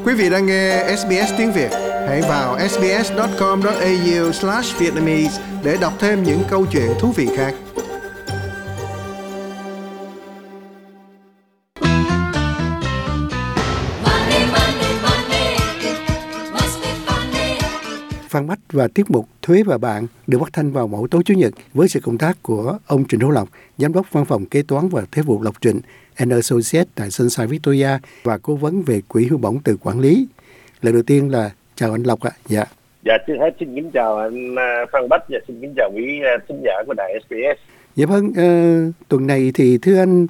Quý vị đang nghe SBS tiếng Việt. Hãy vào sbs.com.au/vietnamese để đọc thêm những câu chuyện thú vị khác. Phan Bách và tiết mục Thuế và Bạn được phát thanh vào mỗi tối Chủ nhật với sự cộng tác của ông Trịnh Hữu Lộc, Giám đốc Văn phòng Kế toán và Thuế vụ Lộc Trịnh & Associates tại Sunshine Victoria và cố vấn về quỹ hưu bổng từ quản lý. Lời đầu tiên là chào anh Lộc ạ. Dạ, trước hết xin kính chào anh Phan Bách và xin kính chào quý thính giả của đài SBS. Dạ vâng, tuần này thì thưa anh,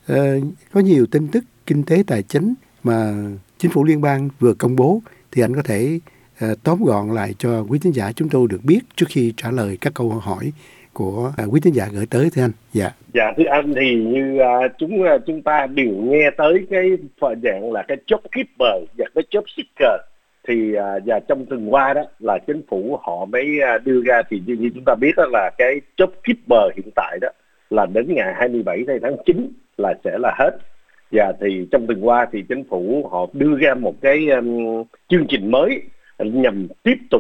có nhiều tin tức kinh tế tài chính mà chính phủ liên bang vừa công bố, thì anh có thể tóm gọn lại cho quý thính giả chúng tôi được biết trước khi trả lời các câu hỏi của quý thính giả gửi tới thưa anh. Dạ thưa anh, thì như chúng ta đều nghe tới cái dạng là cái job keeper và cái job seeker. Thì và trong tuần qua đó là chính phủ họ mới đưa ra, thì như chúng ta biết đó là cái job keeper hiện tại đó là đến ngày 27 tháng 9 là sẽ là hết. Và thì trong tuần qua thì chính phủ họ đưa ra một cái chương trình mới nhằm tiếp tục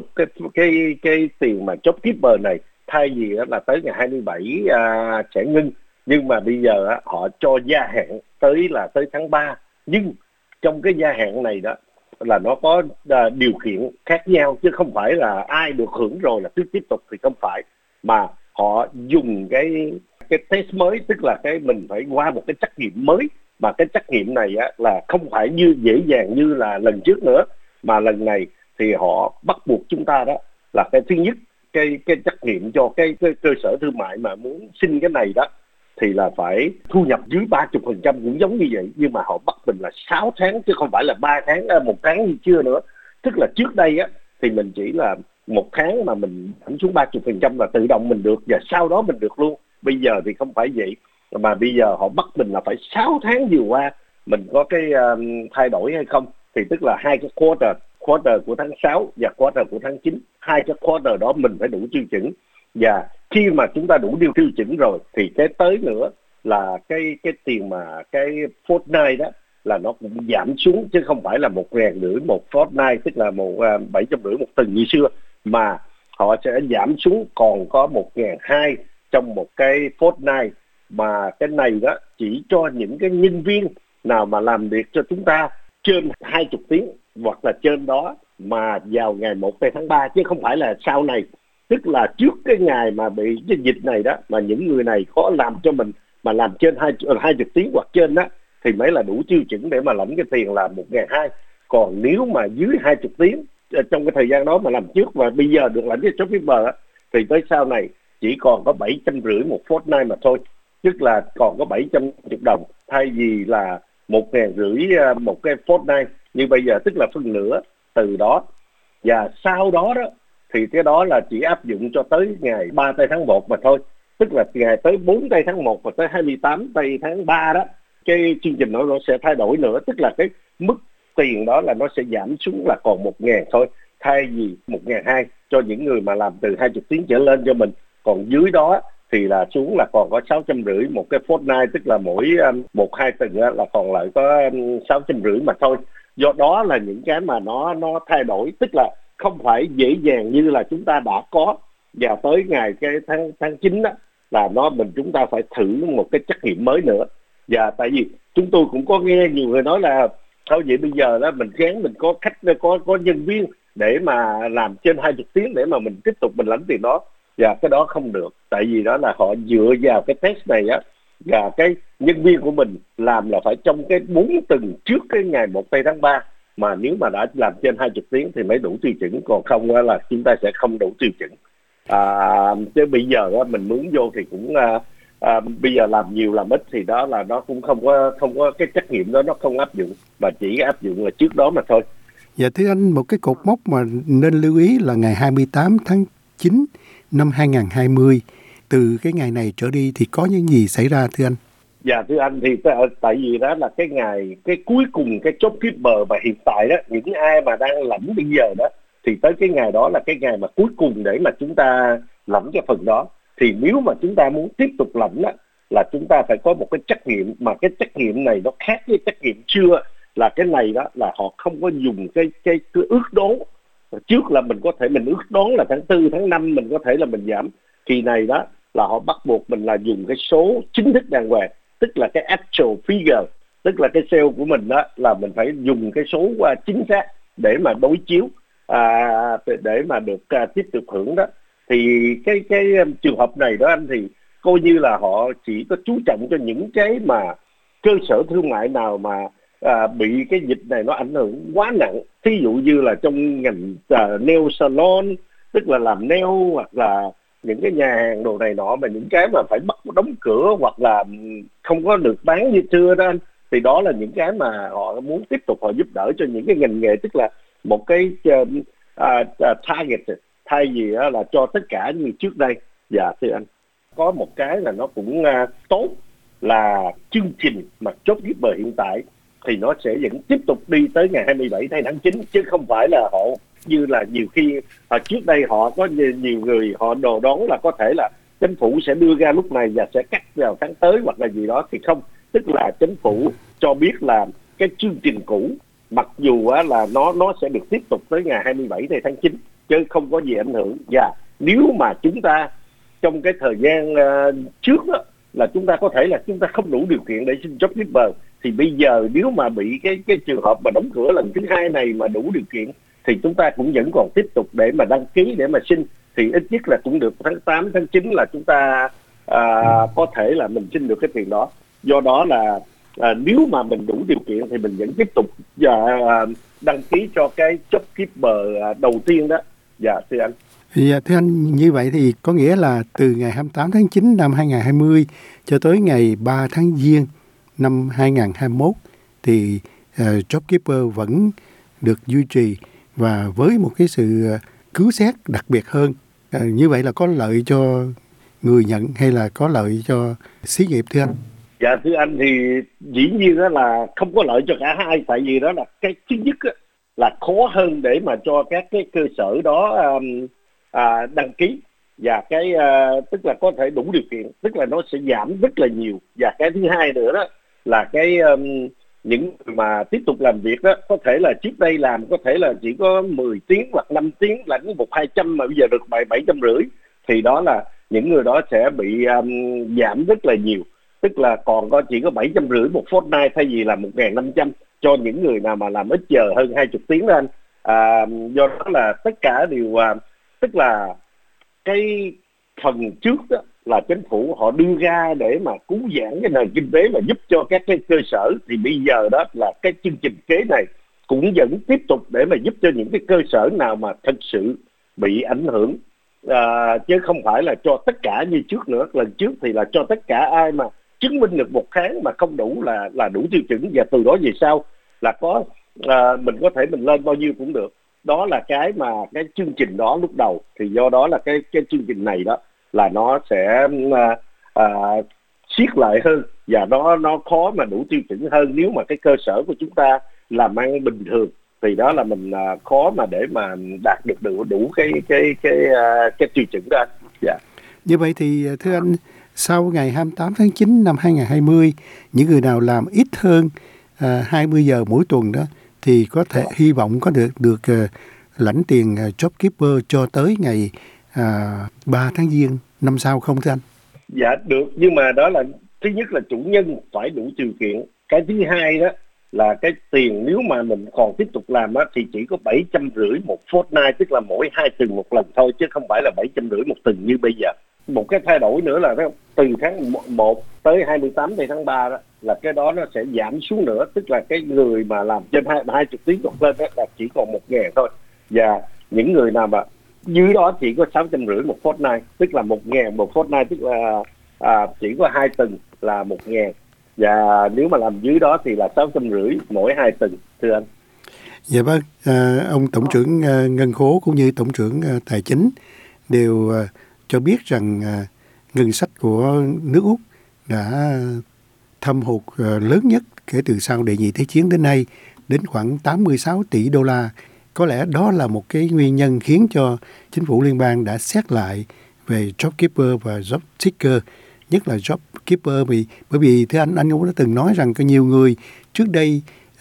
cái tiền mà job keeper này, thay vì là tới ngày 27 sẽ ngưng, nhưng mà bây giờ họ cho gia hạn tới tháng 3. Nhưng trong cái gia hạn này đó là nó có điều kiện khác nhau, chứ không phải là ai được hưởng rồi là cứ tiếp tục, thì không phải, mà họ dùng cái test mới, tức là cái mình phải qua một cái trắc nghiệm mới, mà cái trắc nghiệm này là không phải như dễ dàng như là lần trước nữa, mà lần này thì họ bắt buộc chúng ta đó là cái thứ nhất, cái trắc nghiệm cho cái cơ sở thương mại mà muốn xin cái này đó thì là phải thu nhập dưới 30%, cũng giống như vậy, nhưng mà họ bắt mình là 6 tháng chứ không phải là 3 tháng, 1 tháng như chưa nữa. Tức là trước đây thì mình chỉ là 1 tháng mà mình giảm xuống 30% là tự động mình được, và sau đó mình được luôn. Bây giờ thì không phải vậy, mà bây giờ họ bắt mình là phải 6 tháng vừa qua mình có cái thay đổi hay không. Thì tức là 2 cái quarter của tháng 6 và quarter của tháng 9, 2 cái quarter đó mình phải đủ tiêu chuẩn. Và khi mà chúng ta đủ tiêu chuẩn rồi thì cái tới nữa là cái tiền mà cái fortnight đó là nó cũng giảm xuống, chứ không phải là 1.500 một fortnight, tức là 750 một tuần như xưa, mà họ sẽ giảm xuống còn có 1.200 trong một cái fortnight. Mà cái này đó chỉ cho những cái nhân viên nào mà làm việc cho chúng ta trên 20 tiếng hoặc là trên đó mà vào ngày 1 tháng 3, chứ không phải là sau này. Tức là trước cái ngày mà bị cái dịch này đó, mà những người này có làm cho mình mà làm trên 20 tiếng hoặc trên đó thì mới là đủ tiêu chuẩn để mà lãnh cái tiền là 1.200. Còn nếu mà dưới 20 tiếng trong cái thời gian đó mà làm trước và bây giờ được lãnh cái job keeper thì tới sau này chỉ còn có 750 một fortnight mà thôi. Tức là còn có 750 đồng thay vì là 1.500 một cái fortnight như bây giờ, tức là phân nửa từ đó. Và sau đó đó thì cái đó là chỉ áp dụng cho tới ngày 3 tháng 1 mà thôi. Tức là ngày tới 4 tháng 1 và tới 28 tháng 3 đó, cái chương trình nó sẽ thay đổi nữa. Tức là cái mức tiền đó là nó sẽ giảm xuống là còn 1.000 thôi, thay vì 1.200 cho những người mà làm từ 20 tiếng trở lên cho mình. Còn dưới đó thì là xuống là còn có 650 một cái fortnight, tức là mỗi 1-2 tuần là còn lại có 650 mà thôi. Do đó là những cái mà nó thay đổi, tức là không phải dễ dàng như là chúng ta đã có. Và tới ngày cái tháng 9 đó là chúng ta phải thử một cái trắc nghiệm mới nữa. Và tại vì chúng tôi cũng có nghe nhiều người nói là thôi vậy bây giờ đó mình gán mình có khách, có nhân viên để mà làm trên 20 tiếng để mà mình tiếp tục mình lãnh tiền đó. Và cái đó không được, tại vì đó là họ dựa vào cái test này và cái nhân viên của mình làm là phải trong cái 4 tuần trước cái ngày 1 tháng 3, mà nếu mà đã làm trên 20 tiếng thì mới đủ tiêu chuẩn, còn không là chúng ta sẽ không đủ tiêu chuẩn. Chứ bây giờ mình mướn vô thì cũng bây giờ làm nhiều làm ít thì đó là nó cũng không có cái trách nhiệm đó, nó không áp dụng, mà chỉ áp dụng là trước đó mà thôi. Dạ thưa anh, một cái cột mốc mà nên lưu ý là ngày 28 tháng 9 năm 2020, từ cái ngày này trở đi thì có những gì xảy ra thưa anh? Dạ thưa anh, thì tại vì đó là cái cuối cùng cái job keeper, và hiện tại đó những ai mà đang lãnh bây giờ đó thì tới cái ngày đó là cái ngày mà cuối cùng để mà chúng ta lãnh cái phần đó. Thì nếu mà chúng ta muốn tiếp tục lãnh đó là chúng ta phải có một cái trắc nghiệm, mà cái trắc nghiệm này nó khác với trắc nghiệm xưa là cái này đó là họ không có dùng cái ước đoán. Trước là mình có thể mình ước đoán là tháng 4, tháng 5 mình có thể là mình giảm. Kỳ này đó là họ bắt buộc mình là dùng cái số chính thức đàng hoàng, tức là cái actual figure, tức là cái sale của mình đó là mình phải dùng cái số chính xác để mà đối chiếu, để mà được tiếp tục hưởng đó. Thì cái trường hợp này đó anh, thì coi như là họ chỉ có chú trọng cho những cái mà cơ sở thương mại nào mà bị cái dịch này nó ảnh hưởng quá nặng. Thí dụ như là trong ngành nail salon, tức là làm nail, hoặc là những cái nhà hàng đồ này nọ, mà những cái mà phải bắt đóng cửa hoặc là không có được bán như xưa đó anh, thì đó là những cái mà họ muốn tiếp tục họ giúp đỡ cho những cái ngành nghề, tức là một cái target thay vì là cho tất cả như trước đây. Dạ thưa anh, có một cái là nó cũng tốt là chương trình mà JobKeeper hiện tại thì nó sẽ vẫn tiếp tục đi tới ngày 27 tháng 9, chứ không phải là họ như là nhiều khi trước đây họ có nhiều người họ đồ đoán là có thể là chính phủ sẽ đưa ra lúc này và sẽ cắt vào tháng tới hoặc là gì đó, thì không. Tức là chính phủ cho biết là cái chương trình cũ mặc dù là nó sẽ được tiếp tục tới ngày 27 tháng 9 chứ không có gì ảnh hưởng. Và nếu mà chúng ta trong cái thời gian trước đó, là chúng ta có thể là chúng ta không đủ điều kiện để xin JobKeeper, thì bây giờ nếu mà bị cái trường hợp mà đóng cửa lần thứ hai này mà đủ điều kiện thì chúng ta cũng vẫn còn tiếp tục để mà đăng ký để mà xin, thì ít nhất là cũng được tháng 8, tháng 9 là chúng ta có thể là mình xin được cái tiền đó. Do đó là nếu mà mình đủ điều kiện thì mình vẫn tiếp tục đăng ký cho cái JobKeeper đầu tiên đó. Dạ thưa anh. Dạ thưa anh, như vậy thì có nghĩa là từ ngày 28 tháng 9 năm 2020 cho tới ngày 3 tháng Giêng năm 2021 thì JobKeeper vẫn được duy trì và với một cái sự cứu xét đặc biệt hơn. Như vậy là có lợi cho người nhận hay là có lợi cho xí nghiệp thưa anh? Dạ thưa anh, thì dĩ nhiên đó là không có lợi cho cả hai, tại vì đó là cái thứ nhất đó, là khó hơn để mà cho các cái cơ sở đó đăng ký, và cái tức là có thể đủ điều kiện, tức là nó sẽ giảm rất là nhiều. Và cái thứ hai nữa đó là cái những người mà tiếp tục làm việc đó, có thể là trước đây làm có thể là chỉ có 10 tiếng hoặc 5 tiếng lãnh 100-200 mà bây giờ được 750, thì đó là những người đó sẽ bị giảm rất là nhiều, tức là còn chỉ có 750 một fortnight thay vì là 1.500 cho những người nào mà làm ít giờ hơn 20 tiếng đó anh. Do đó là tất cả đều tức là cái phần trước đó là chính phủ họ đưa ra để mà cứu vãn cái nền kinh tế mà giúp cho các cái cơ sở, thì bây giờ đó là cái chương trình kế này cũng vẫn tiếp tục để mà giúp cho những cái cơ sở nào mà thật sự bị ảnh hưởng, chứ không phải là cho tất cả như trước nữa. Lần trước thì là cho tất cả ai mà chứng minh được một tháng mà không đủ là đủ tiêu chuẩn, và từ đó về sau là có mình có thể mình lên bao nhiêu cũng được. Đó là cái mà cái chương trình đó lúc đầu, thì do đó là cái chương trình này đó là nó sẽ siết lại hơn, và nó khó mà đủ tiêu chuẩn hơn. Nếu mà cái cơ sở của chúng ta làm ăn bình thường thì đó là mình khó mà để mà đạt được đủ cái tiêu chuẩn đó. Dạ. Như vậy thì thưa anh, sau ngày 28 tháng 9 năm 2020, những người nào làm ít hơn 20 giờ mỗi tuần đó thì có thể hy vọng có được lãnh tiền JobKeeper cho tới ngày 3 tháng Giêng năm sau không thưa anh? Dạ được, nhưng mà đó là thứ nhất là chủ nhân phải đủ điều kiện. Cái thứ hai đó là cái tiền nếu mà mình còn tiếp tục làm á, thì chỉ có 750 một fortnight, tức là mỗi 2 tuần một lần thôi, chứ không phải là 750 một tuần như bây giờ. Một cái thay đổi nữa là từ tháng 1 tới 28 tháng 3 đó là cái đó nó sẽ giảm xuống nữa, tức là cái người mà làm trên 20 tiếng hoặc lên đó là chỉ còn 1.000 thôi, và những người nào mà dưới đó chỉ có 650 một fortnight, tức là 1.000 một fortnight, tức là chỉ có 2 tuần là 1.000, và nếu mà làm dưới đó thì là 650 mỗi 2 tuần thưa anh. Dạ vâng, ông Tổng trưởng Ngân khố cũng như Tổng trưởng Tài chính đều cho biết rằng ngân sách của nước Úc đã thâm hụt lớn nhất kể từ sau đệ nhị thế chiến đến nay, đến khoảng 86 tỷ đô la. Có lẽ đó là một cái nguyên nhân khiến cho chính phủ liên bang đã xét lại về JobKeeper và JobSeeker, nhất là JobKeeper, bởi vì thưa anh cũng đã từng nói rằng có nhiều người trước đây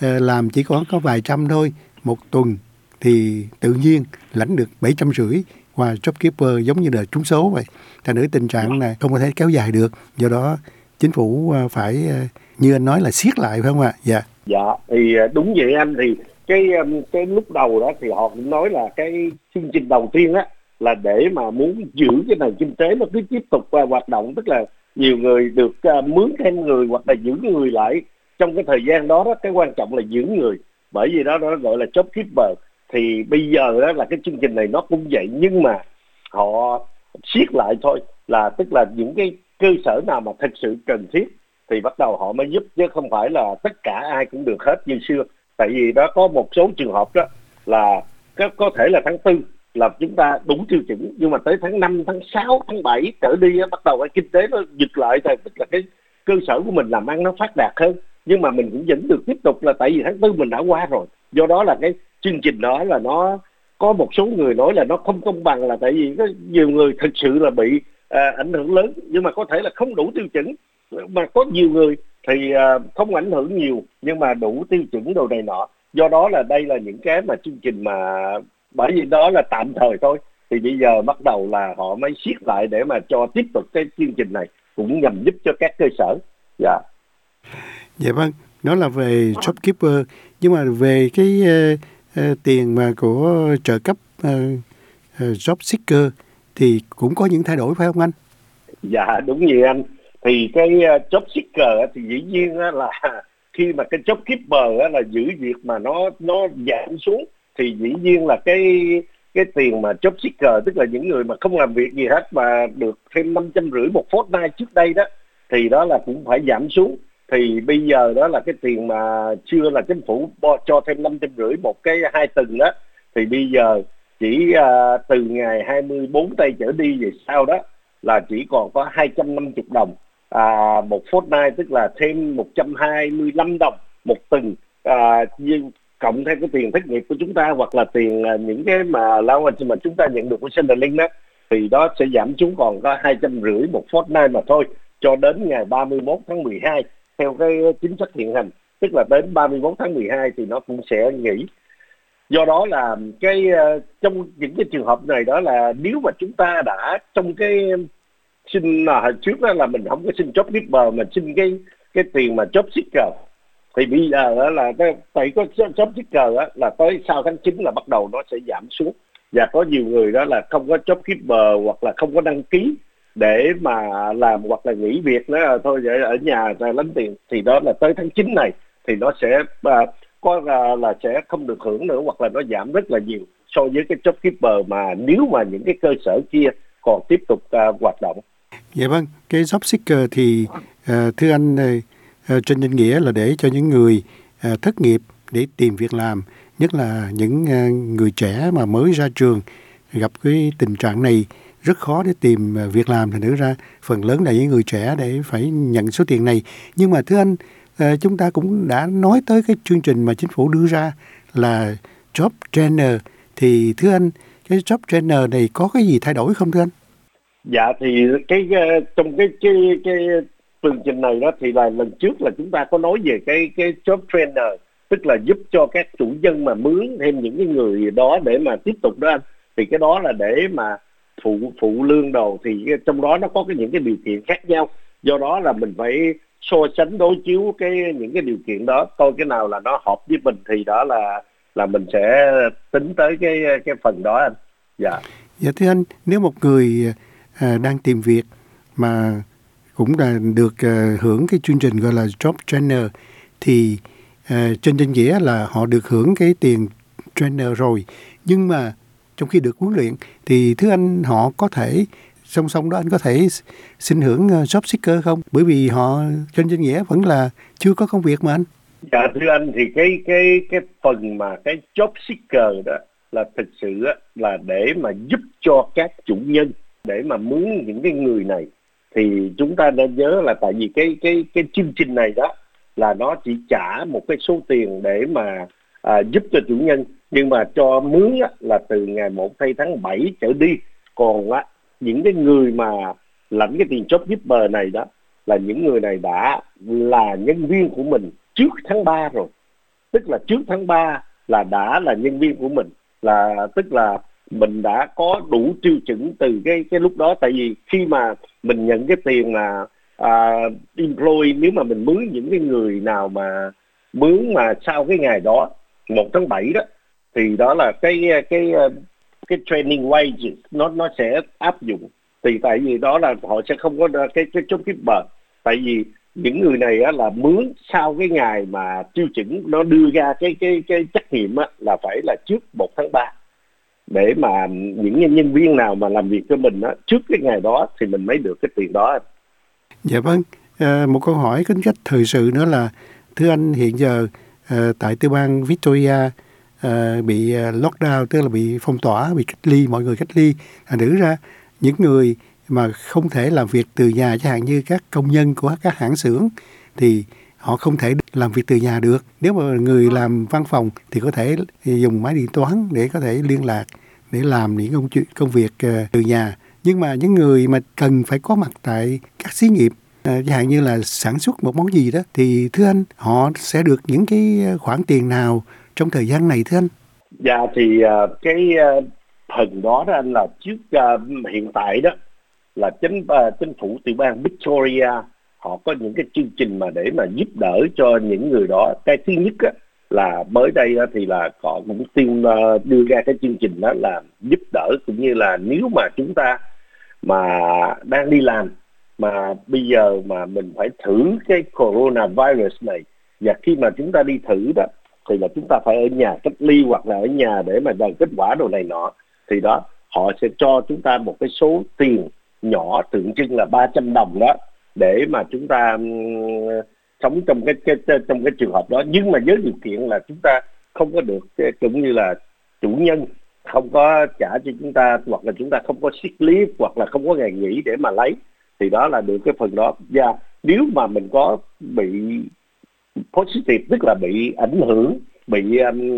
làm chỉ có vài trăm thôi, một tuần thì tự nhiên lãnh được 750 qua JobKeeper, giống như là trúng số vậy. Thành nữ tình trạng này không có thể kéo dài được, do đó chính phủ phải như anh nói là siết lại, phải không ạ? Dạ. Dạ, thì đúng vậy anh. Thì cái lúc đầu đó thì họ cũng nói là cái chương trình đầu tiên á là để mà muốn giữ cái nền kinh tế nó cứ tiếp tục hoạt động, tức là nhiều người được mướn thêm người hoặc là giữ người lại trong cái thời gian đó đó. Cái quan trọng là giữ người, bởi vì đó nó gọi là job keeper. Thì bây giờ đó là cái chương trình này nó cũng vậy, nhưng mà họ siết lại thôi, là tức là những cái cơ sở nào mà thực sự cần thiết thì bắt đầu họ mới giúp, chứ không phải là tất cả ai cũng được hết như xưa. Tại vì đó có một số trường hợp đó là có thể là tháng 4 là chúng ta đủ tiêu chuẩn, nhưng mà tới tháng 5, tháng 6, tháng 7 trở đi á, bắt đầu cái kinh tế nó giật lại, tức là cái cơ sở của mình làm ăn nó phát đạt hơn, nhưng mà mình cũng vẫn được tiếp tục, là tại vì tháng 4 mình đã qua rồi. Do đó là cái chương trình đó là nó có một số người nói là nó không công bằng, là tại vì có nhiều người thực sự là bị ảnh hưởng lớn, nhưng mà có thể là không đủ tiêu chuẩn, mà có nhiều người thì không ảnh hưởng nhiều nhưng mà đủ tiêu chuẩn đồ này nọ. Do đó là đây là những cái mà chương trình mà, bởi vì đó là tạm thời thôi, thì bây giờ bắt đầu là họ mới siết lại để mà cho tiếp tục cái chương trình này, cũng nhằm giúp cho các cơ sở. Dạ. Dạ vâng, đó là về JobKeeper, nhưng mà về cái tiền mà của trợ cấp Job Seeker thì cũng có những thay đổi, phải không anh? Dạ đúng như anh. Thì cái job seeker á, thì dĩ nhiên á, là khi mà cái job keeper á, là giữ việc mà nó giảm xuống, thì dĩ nhiên là cái tiền mà job seeker, tức là những người mà không làm việc gì hết mà được thêm 550 một fortnight trước đây đó, thì đó là cũng phải giảm xuống. Thì bây giờ đó là cái tiền mà chưa là chính phủ cho thêm 550 một cái 2 tuần đó, thì bây giờ chỉ từ ngày 24 tây trở đi về sau đó là chỉ còn có 250 đồng một fortnight, tức là thêm 125 đồng một tuần, cộng thêm cái tiền thất nghiệp của chúng ta, hoặc là tiền những cái mà allowance mà chúng ta nhận được của Centrelink đó, thì đó sẽ giảm xuống còn có 250 một fortnight mà thôi, cho đến ngày 31 tháng 12 theo cái chính sách hiện hành, tức là đến 31 tháng 12 thì nó cũng sẽ nghỉ. Do đó là trong những cái trường hợp này đó, là nếu mà chúng ta đã trong cái xin là hồi trước đó là mình không có xin job keeper mà xin cái tiền mà job seeker, thì bây giờ đó là tại có job seeker đó, là tới sau tháng 9 là bắt đầu nó sẽ giảm xuống, và có nhiều người đó là không có job keeper hoặc là không có đăng ký để mà làm, hoặc là nghỉ việc đó thôi, để ở nhà ra lãnh tiền, thì đó là tới tháng 9 này thì nó sẽ có là sẽ không được hưởng nữa, hoặc là nó giảm rất là nhiều so với cái job keeper mà nếu mà những cái cơ sở kia còn tiếp tục hoạt động. Dạ vâng, cái job seeker thì thưa anh, trên danh nghĩa là để cho những người thất nghiệp để tìm việc làm, nhất là những người trẻ mà mới ra trường gặp cái tình trạng này rất khó để tìm việc làm, thành thử ra phần lớn là những người trẻ để phải nhận số tiền này. Nhưng mà thưa anh, chúng ta cũng đã nói tới cái chương trình mà chính phủ đưa ra là job trainer, thì thưa anh, cái job trainer này có cái gì thay đổi không thưa anh? Dạ thì trong cái chương trình này đó, thì là lần trước là chúng ta có nói về cái job trainer, tức là giúp cho các chủ nhân mà mướn thêm những cái người đó để mà tiếp tục đó anh. Thì cái đó là để mà phụ lương đồ, thì trong đó nó có những cái điều kiện khác nhau, do đó là mình phải so sánh đối chiếu những cái điều kiện đó, coi cái nào là nó hợp với mình, thì đó là mình sẽ tính tới cái phần đó anh. Dạ. Dạ thưa anh, nếu một người đang tìm việc mà cũng là được hưởng cái chương trình gọi là job trainer, thì trên danh nghĩa là họ được hưởng cái tiền trainer rồi, nhưng mà trong khi được huấn luyện thì thưa anh, họ có thể song song đó anh có thể xin hưởng job seeker không? Bởi vì họ trên danh nghĩa vẫn là chưa có công việc mà anh. Dạ thưa anh, thì cái phần mà cái job seeker đó là thực sự là để mà giúp cho các chủ nhân để mà mướn những cái người này. Thì chúng ta nên nhớ là tại vì cái chương trình này đó là nó chỉ trả một cái số tiền để mà giúp cho chủ nhân, nhưng mà cho mướn là từ ngày 1 tháng 7 trở đi. Còn những cái người mà lãnh cái tiền job keeper này đó là những người này đã là nhân viên của mình trước tháng 3 rồi, tức là trước tháng 3 là đã là nhân viên của mình, là tức là mình đã có đủ tiêu chuẩn từ cái lúc đó. Tại vì khi mà mình nhận cái tiền là employee, nếu mà mình mướn những cái người nào mà mướn mà sau cái ngày đó 1 tháng 7 đó, thì đó là cái training wages nó sẽ áp dụng. Thì tại vì đó là họ sẽ không có cái job keeper, tại vì những người này á, là mướn sau cái ngày mà tiêu chuẩn nó đưa ra cái trách nhiệm á, là phải là trước 1 tháng 3, để mà những nhân viên nào mà làm việc cho mình á, trước cái ngày đó thì mình mới được cái tiền đó. Dạ vâng, một câu hỏi tính cách thời sự nữa là, thưa anh, hiện giờ tại tiểu bang Victoria bị lockdown, tức là bị phong tỏa, bị cách ly, mọi người cách ly, thành thử ra những người mà không thể làm việc từ nhà, chẳng hạn như các công nhân của các hãng xưởng, thì họ không thể làm việc từ nhà được. Nếu mà người làm văn phòng thì có thể dùng máy điện toán để có thể liên lạc, để làm những công việc từ nhà. Nhưng mà những người mà cần phải có mặt tại các xí nghiệp, chẳng hạn như là sản xuất một món gì đó, thì thưa anh, họ sẽ được những cái khoản tiền nào trong thời gian này thưa anh? Dạ thì cái phần đó anh là trước hiện tại đó là chính phủ tiểu bang Victoria họ có những cái chương trình mà để mà giúp đỡ cho những người đó. Cái thứ nhất á, là mới đây á, thì là họ cũng đưa ra cái chương trình đó là giúp đỡ, cũng như là nếu mà chúng ta mà đang đi làm mà bây giờ mà mình phải thử cái coronavirus này, và khi mà chúng ta đi thử đó thì là chúng ta phải ở nhà cách ly hoặc là ở nhà để mà đợi kết quả đồ này nọ, thì đó họ sẽ cho chúng ta một cái số tiền nhỏ tượng trưng là 300 đồng đó, để mà chúng ta sống trong cái trường hợp đó. Nhưng mà với điều kiện là chúng ta không có được, cũng như là chủ nhân không có trả cho chúng ta, hoặc là chúng ta không có sick leave, hoặc là không có ngày nghỉ để mà lấy, thì đó là được cái phần đó. Và nếu mà mình có bị positive, tức là bị ảnh hưởng, bị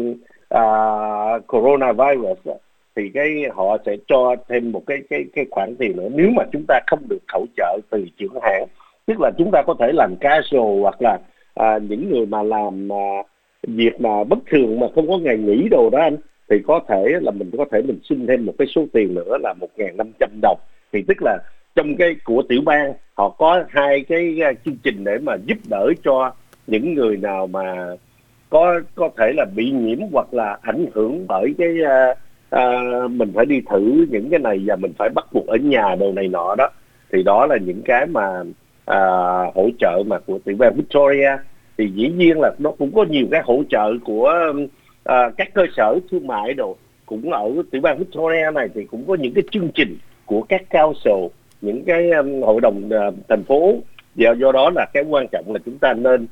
coronavirus, thì họ sẽ cho thêm một cái khoản tiền nữa nếu mà chúng ta không được hỗ trợ từ trưởng hãng. Tức là chúng ta có thể làm casual, hoặc là những người mà làm việc mà bất thường mà không có ngày nghỉ đồ đó anh, thì có thể là mình xin thêm một cái số tiền nữa là 1.500 đồng. Thì tức là trong cái của tiểu bang họ có hai cái chương trình để mà giúp đỡ cho những người nào mà có thể là bị nhiễm hoặc là ảnh hưởng bởi cái mình phải đi thử những cái này và mình phải bắt buộc ở nhà đồ này nọ đó. Thì đó là những cái mà hỗ trợ mà của tiểu bang Victoria. Thì dĩ nhiên là nó cũng có nhiều cái hỗ trợ của các cơ sở thương mại đồ. Cũng ở tiểu bang Victoria này thì cũng có những cái chương trình của các council, những cái hội đồng thành phố. Và do đó là cái quan trọng là chúng ta nên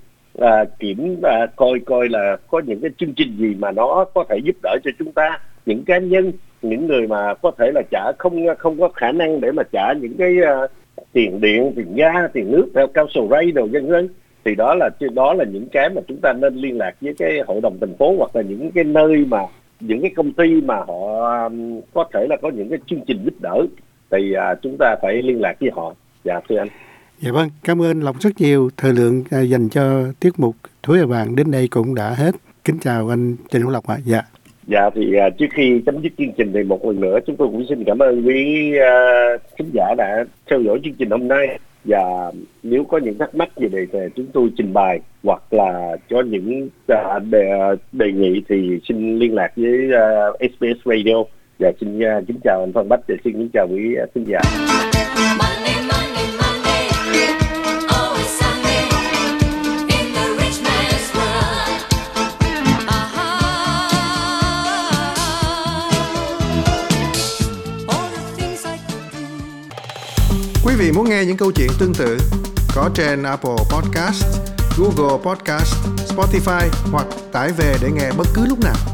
coi là có những cái chương trình gì mà nó có thể giúp đỡ cho chúng ta, những cá nhân, những người mà có thể là trả không có khả năng để mà trả những cái tiền điện, tiền ga, tiền nước theo council rate đồ vân vân. Thì đó là những cái mà chúng ta nên liên lạc với cái hội đồng thành phố, hoặc là những cái nơi mà những cái công ty mà họ có thể là có những cái chương trình giúp đỡ, thì chúng ta phải liên lạc với họ. Dạ thưa anh. Dạ vâng, cảm ơn Lộc rất nhiều. Thời lượng dành cho tiết mục Thúi Và Vàng đến đây cũng đã hết. Kính chào anh Trịnh Hữu Lộc ạ. Dạ thì trước khi chấm dứt chương trình thì một lần nữa chúng tôi cũng xin cảm ơn quý khán giả đã theo dõi chương trình hôm nay. Và nếu có những thắc mắc gì để chúng tôi trình bày, hoặc là có những đề nghị, thì xin liên lạc với SBS Radio. Và xin kính chào anh Phan Bách và xin kính chào quý khán giả. Quý vị muốn nghe những câu chuyện tương tự có trên Apple Podcast, Google Podcast, Spotify hoặc tải về để nghe bất cứ lúc nào.